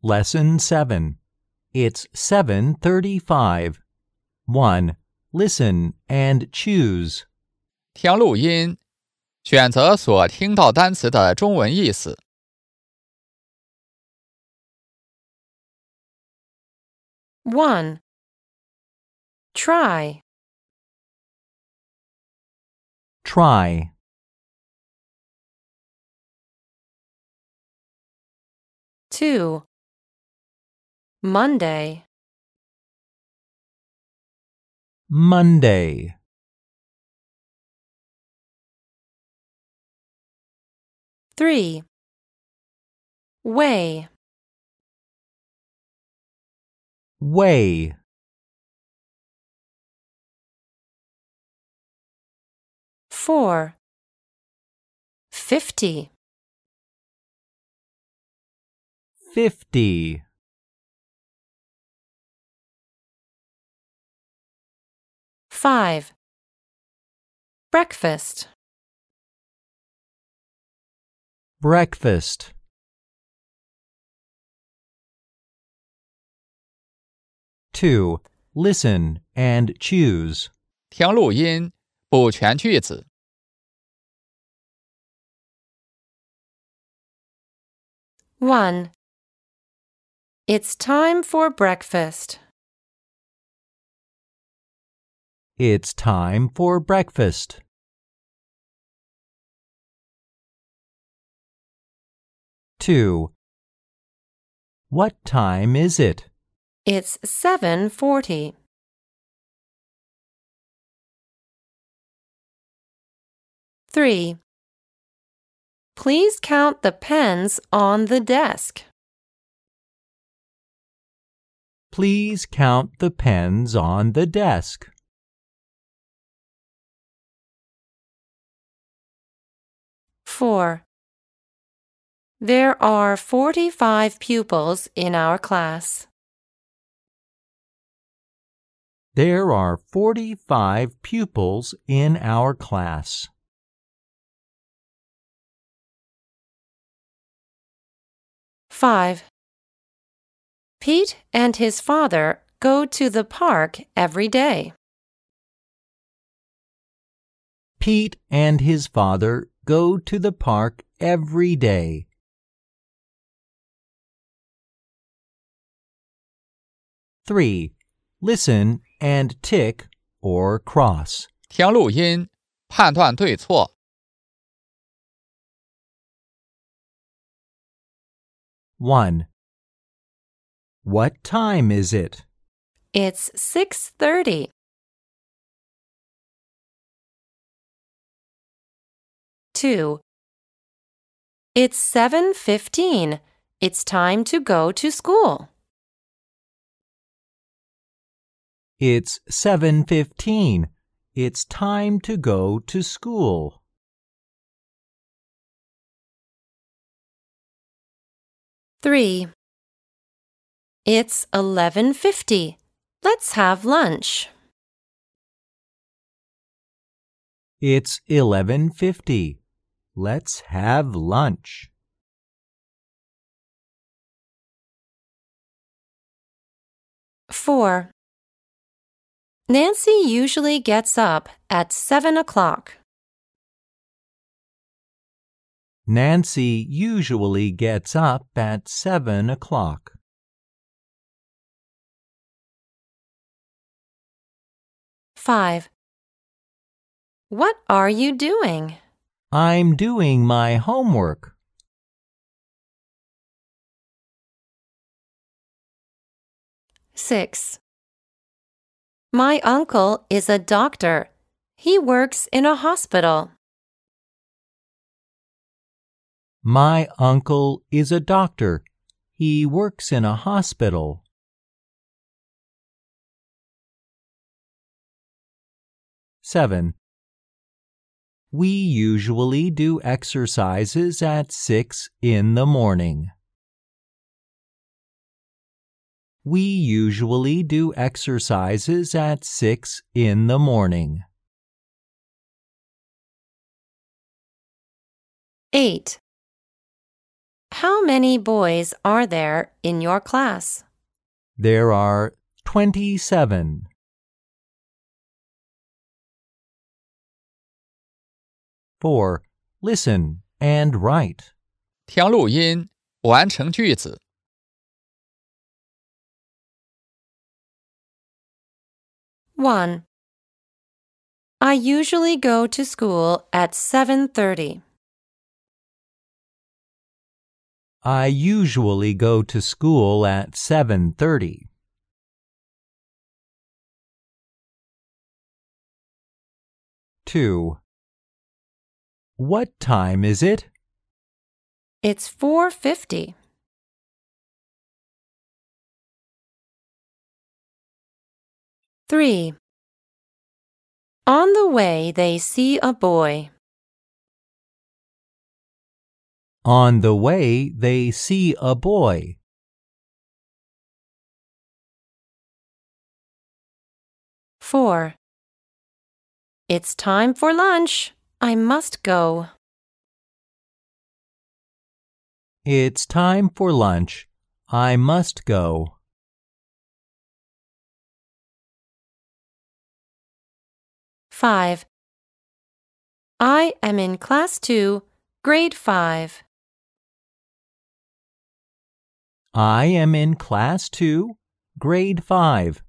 Lesson 7. It's 7:35. 1. Listen and choose. 听录音，选择所听到单词的中文意思。 1. Try. Try. 2. Monday. Monday. 3. Way. Way. 4. 50. 50. 5. Breakfast. Breakfast. 2. Listen and choose. 听录音，补全句子。 1. It's time for breakfast. It's time for breakfast. 2. What time is it? It's 7:40. 3. Please count the pens on the desk. Please count the pens on the desk. 4. There are 45 pupils in our class. There are 45 pupils in our class. 5. Pete and his father go to the park every day. Pete and his father go to the park every day. 3. Listen and tick or cross. 听录音，判断对错。 1. What time is it? It's 6:30. 2. It's 7:15. It's time to go to school. It's 7:15. It's time to go to school. 3. It's 11:50. Let's have lunch. It's 11:50. Let's have lunch. 4. Nancy usually gets up at 7 o'clock. Nancy usually gets up at 7 o'clock. 5. What are you doing? I'm doing my homework. 6. My uncle is a doctor. He works in a hospital. My uncle is a doctor. He works in a hospital. 7. We usually do exercises at 6 in the morning. We usually do exercises at 6 in the morning. 8. How many boys are there in your class? There are 27. 4. Listen and write. 听录音，完成句子。 1. I usually go to school at 7:30. I usually go to school at 7:30. 2. What time is it? It's 4:50. 3. On the way, they see a boy. On the way, they see a boy. 4. It's time for lunch. I must go. It's time for lunch. I must go. 5. I am in class 2, grade 5. I am in class 2, grade 5.